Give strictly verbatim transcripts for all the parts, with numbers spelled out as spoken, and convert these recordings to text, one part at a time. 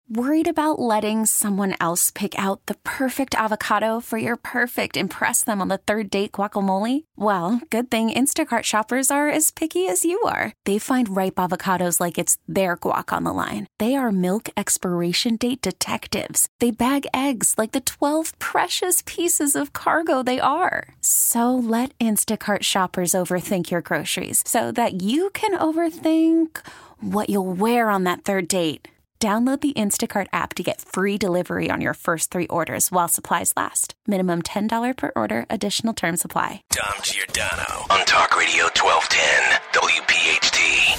Worried about letting someone else pick out the perfect avocado for your perfect impress them on the third date guacamole? Well, good thing Instacart shoppers are as picky as you are. They find ripe avocados like it's their guac on the line. They are milk expiration date detectives. They bag eggs like the twelve precious pieces of cargo they are. So let Instacart shoppers overthink your groceries so that you can overthink what you'll wear on that third date. Download the Instacart app to get free delivery on your first three orders while supplies last. Minimum ten dollars per order. Additional terms apply. Dom Giordano on Talk Radio twelve ten W P H T.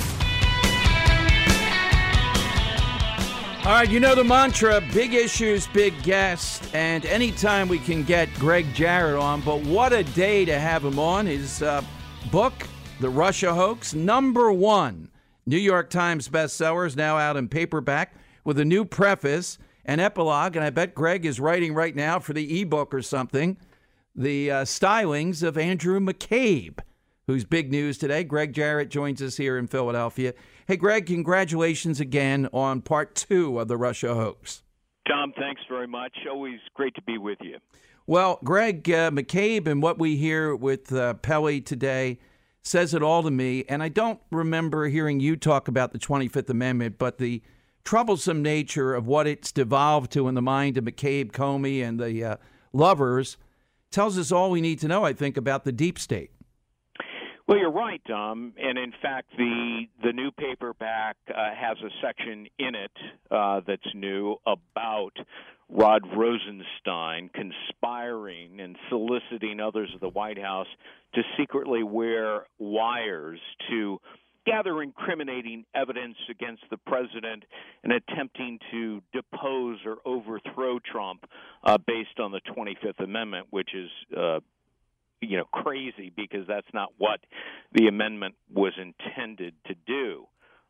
All right, you know the mantra, big issues, big guests, and anytime we can get Greg Jarrett on, but what a day to have him on. His uh, book, The Russia Hoax, number one New York Times bestseller, is now out in paperback with a new preface and epilogue, and I bet Greg is writing right now for the ebook or something, the uh, stylings of Andrew McCabe, who's big news today. Greg Jarrett joins us here in Philadelphia. Hey, Greg, congratulations again on part two of the Russia hoax. Tom, thanks very much. Always great to be with you. Well, Greg, uh, McCabe and what we hear with uh, Pelley today says it all to me, and I don't remember hearing you talk about the twenty-fifth Amendment, but the troublesome nature of what it's devolved to in the mind of McCabe, Comey, and the uh, lovers tells us all we need to know, I think, about the deep state. Well, you're right, Tom, and in fact, the the new paperback uh, has a section in it uh, that's new about Rod Rosenstein conspiring and soliciting others of the White House to secretly wear wires to gather incriminating evidence against the president and attempting to depose or overthrow Trump uh, based on the twenty-fifth Amendment, which is uh, you know, crazy because that's not what the amendment was intended to do.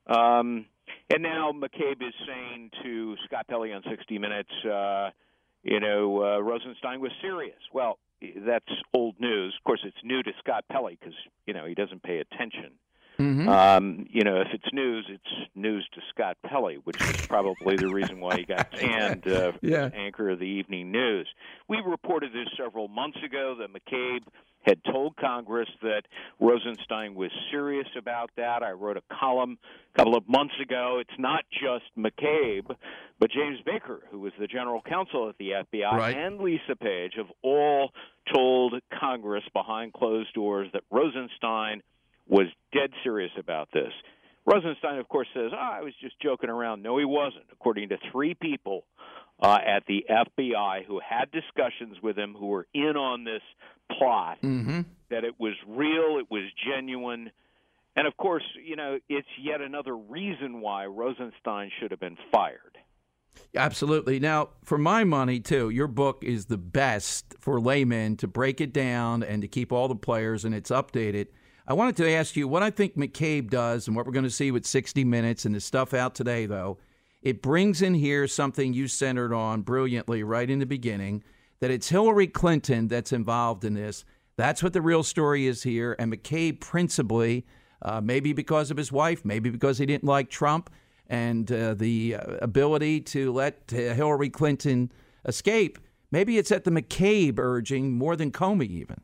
Um, and now McCabe is saying to Scott Pelley on sixty minutes, uh, you know, uh, Rosenstein was serious. Well, that's old news. Of course, it's new to Scott Pelley because, you know, he doesn't pay attention. Mm-hmm. Um, you know, if it's news, it's news to Scott Pelley, which is probably the reason why he got canned uh, yeah. as anchor of the evening news. We reported this several months ago that McCabe had told Congress that Rosenstein was serious about that. I wrote a column a couple of months ago. It's not just McCabe, but James Baker, who was the general counsel at the F B I, right. and Lisa Page have all told Congress behind closed doors that Rosenstein was dead serious about this. Rosenstein, of course, says, oh, I was just joking around. No, he wasn't, according to three people uh, at the F B I who had discussions with him, who were in on this plot, mm-hmm. that it was real, it was genuine. And, of course, you know, it's yet another reason why Rosenstein should have been fired. Absolutely. Now, for my money, too, your book is the best for laymen to break it down and to keep all the players, and it's updated. I wanted to ask you what I think McCabe does and what we're going to see with sixty minutes and the stuff out today, though. It brings in here something you centered on brilliantly right in the beginning, that it's Hillary Clinton that's involved in this. That's what the real story is here. And McCabe principally, uh, maybe because of his wife, maybe because he didn't like Trump, and uh, the uh, ability to let uh, Hillary Clinton escape, maybe it's at the McCabe urging more than Comey even.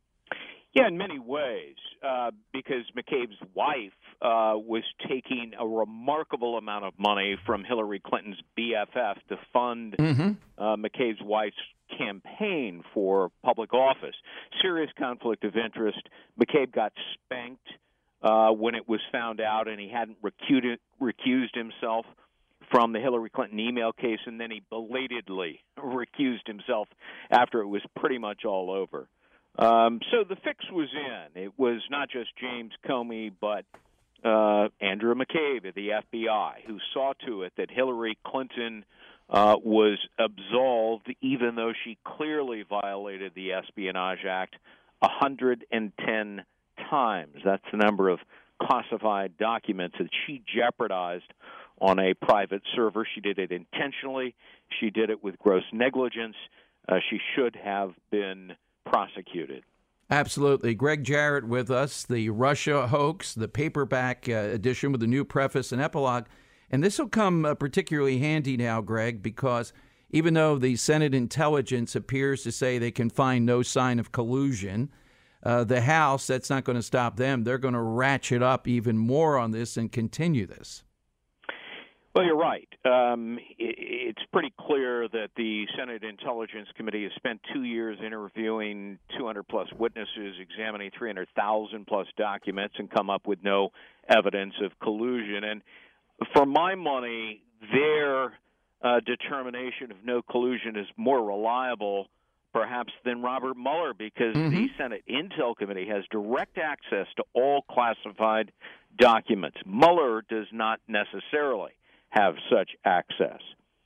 Yeah, in many ways, uh, because McCabe's wife uh, was taking a remarkable amount of money from Hillary Clinton's B F F to fund mm-hmm. uh, McCabe's wife's campaign for public office. Serious conflict of interest. McCabe got spanked uh, when it was found out, and he hadn't recused, recused himself from the Hillary Clinton email case, and then he belatedly recused himself after it was pretty much all over. Um, so the fix was in. It was not just James Comey, but uh, Andrew McCabe at the F B I, who saw to it that Hillary Clinton uh, was absolved, even though she clearly violated the Espionage Act one hundred ten times. That's the number of classified documents that she jeopardized on a private server. She did it intentionally. She did it with gross negligence. Uh, she should have been prosecuted. Absolutely. Greg Jarrett with us, the Russia hoax, the paperback uh, edition with the new preface and epilogue. And this will come uh, particularly handy now, Greg, because even though the Senate intelligence appears to say they can find no sign of collusion, uh, the House, that's not going to stop them. They're going to ratchet up even more on this and continue this. Well, you're right. Um, it, it's pretty clear that the Senate Intelligence Committee has spent two years interviewing two hundred plus witnesses, examining three hundred thousand plus documents, and come up with no evidence of collusion. And for my money, their uh, determination of no collusion is more reliable, perhaps, than Robert Mueller, because mm-hmm. the Senate Intel Committee has direct access to all classified documents. Mueller does not necessarily have such access.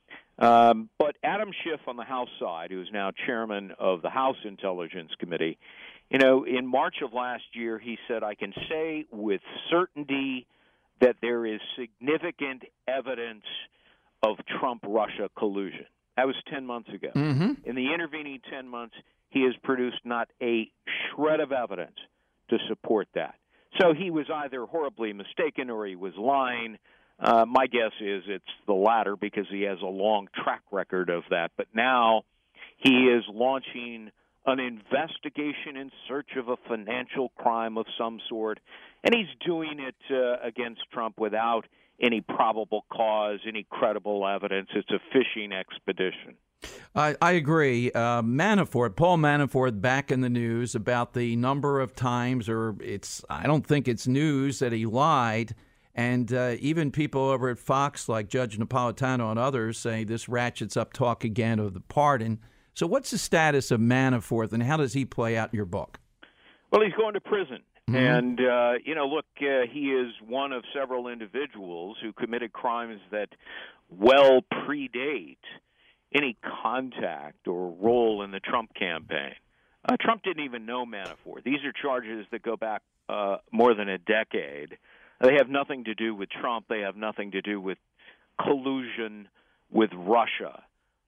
Um, but Adam Schiff on the House side, who is now chairman of the House Intelligence Committee, you know, in March of last year, he said, I can say with certainty that there is significant evidence of Trump-Russia collusion. That was ten months ago. Mm-hmm. In the intervening ten months, he has produced not a shred of evidence to support that. So he was either horribly mistaken or he was lying. Uh, my guess is it's the latter because he has a long track record of that. But now he is launching an investigation in search of a financial crime of some sort, and he's doing it uh, against Trump without any probable cause, any credible evidence. It's a fishing expedition. I, I agree. Uh, Manafort, Paul Manafort, back in the news about the number of times, or it's I don't think it's news that he lied. And uh, even people over at Fox, like Judge Napolitano and others, say this ratchets up talk again of the pardon. So what's the status of Manafort, and how does he play out in your book? Well, he's going to prison. Mm-hmm. And, uh, you know, look, uh, he is one of several individuals who committed crimes that well predate any contact or role in the Trump campaign. Uh, Trump didn't even know Manafort. These are charges that go back uh, more than a decade. They have nothing to do with Trump. They have nothing to do with collusion with Russia.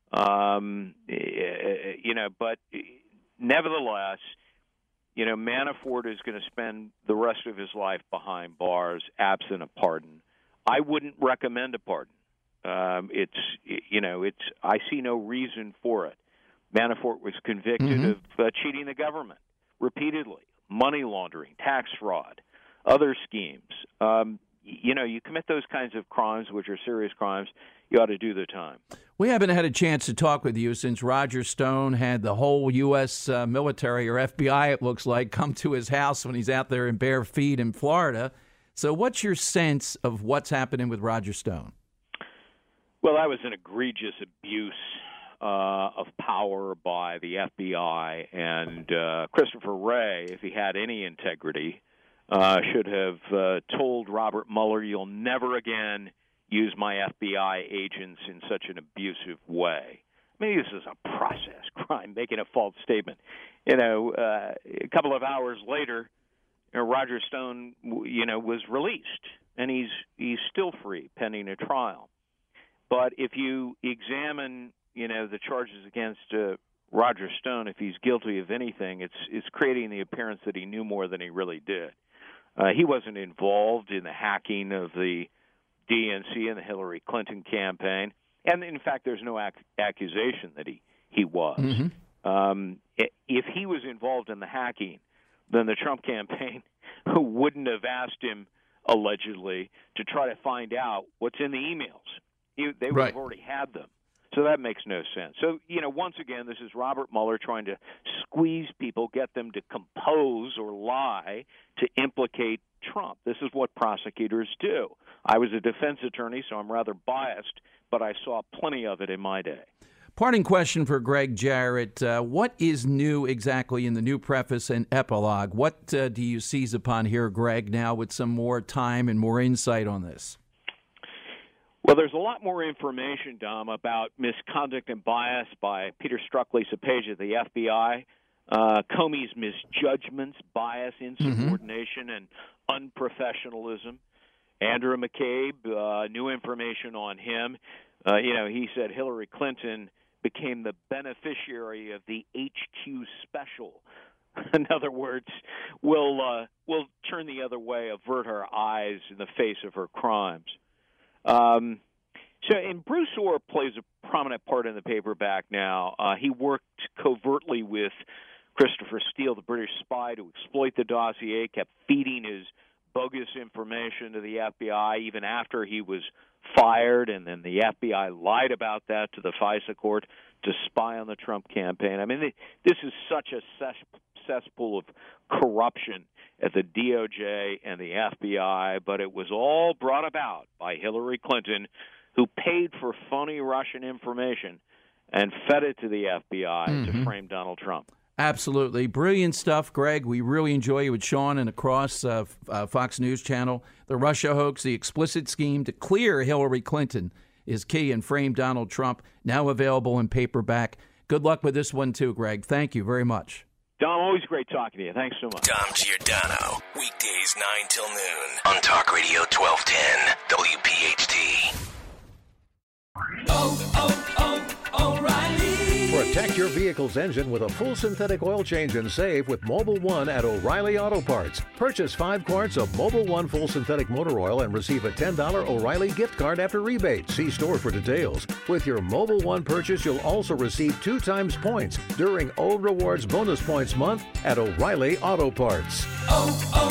Um, you know, but nevertheless, you know, Manafort is going to spend the rest of his life behind bars, absent a pardon. I wouldn't recommend a pardon. Um, it's, you know, it's. I see no reason for it. Manafort was convicted mm-hmm. of uh, cheating the government repeatedly, money laundering, tax fraud, other schemes. Um, you know, you commit those kinds of crimes, which are serious crimes, you ought to do the time. We haven't had a chance to talk with you since Roger Stone had the whole U S uh, military, or F B I, it looks like, come to his house when he's out there in bare feet in Florida. So what's your sense of what's happening with Roger Stone? Well, that was an egregious abuse uh, of power by the F B I, and uh, Christopher Wray, if he had any integrity, Uh, should have uh, told Robert Mueller, you'll never again use my F B I agents in such an abusive way. I mean, this is a process crime, making a false statement. You know, uh, a couple of hours later, you know, Roger Stone, you know, was released, and he's he's still free pending a trial. But if you examine, you know, the charges against uh, Roger Stone, if he's guilty of anything, it's it's creating the appearance that he knew more than he really did. Uh, he wasn't involved in the hacking of the D N C and the Hillary Clinton campaign. And, in fact, there's no ac- accusation that he, he was. Mm-hmm. Um, if he was involved in the hacking, then the Trump campaign wouldn't have asked him, allegedly, to try to find out what's in the emails. He, they would right. have already had them. So that makes no sense. So, you know, once again, this is Robert Mueller trying to squeeze people, get them to compose or lie to implicate Trump. This is what prosecutors do. I was a defense attorney, so I'm rather biased, but I saw plenty of it in my day. Parting question for Greg Jarrett. Uh, what is new exactly in the new preface and epilogue? What uh, do you seize upon here, Greg, now with some more time and more insight on this? Well, there's a lot more information, Dom, about misconduct and bias by Peter Strzok, Lisa Page of the F B I, uh, Comey's misjudgments, bias, insubordination, mm-hmm. and unprofessionalism. Andrew McCabe, uh, new information on him. Uh, you know, he said Hillary Clinton became the beneficiary of the H Q special. In other words, will uh, will turn the other way, avert her eyes in the face of her crimes. Um, so, and Bruce Orr plays a prominent part in the paperback now. Uh, he worked covertly with Christopher Steele, the British spy, to exploit the dossier, kept feeding his bogus information to the F B I even after he was fired, and then the F B I lied about that to the FISA court to spy on the Trump campaign. I mean, this is such a cesspool of corruption at the D O J and the F B I, but it was all brought about by Hillary Clinton, who paid for phony Russian information and fed it to the F B I mm-hmm. to frame Donald Trump. Absolutely. Brilliant stuff, Greg. We really enjoy you with Sean and across uh, uh, Fox News Channel. The Russia hoax, the explicit scheme to clear Hillary Clinton is key and frame Donald Trump, now available in paperback. Good luck with this one, too, Greg. Thank you very much. Dom, always great talking to you. Thanks so much. Dom Giordano, weekdays nine till noon on Talk Radio twelve ten W P H T. Oh, oh, oh, O'Reilly. Protect your vehicle's engine with a full synthetic oil change and save with Mobil one at O'Reilly Auto Parts. Purchase five quarts of Mobil one full synthetic motor oil and receive a ten dollars O'Reilly gift card after rebate. See store for details. With your Mobil one purchase, you'll also receive two times points during O Rewards Bonus Points Month at O'Reilly Auto Parts. Oh, oh.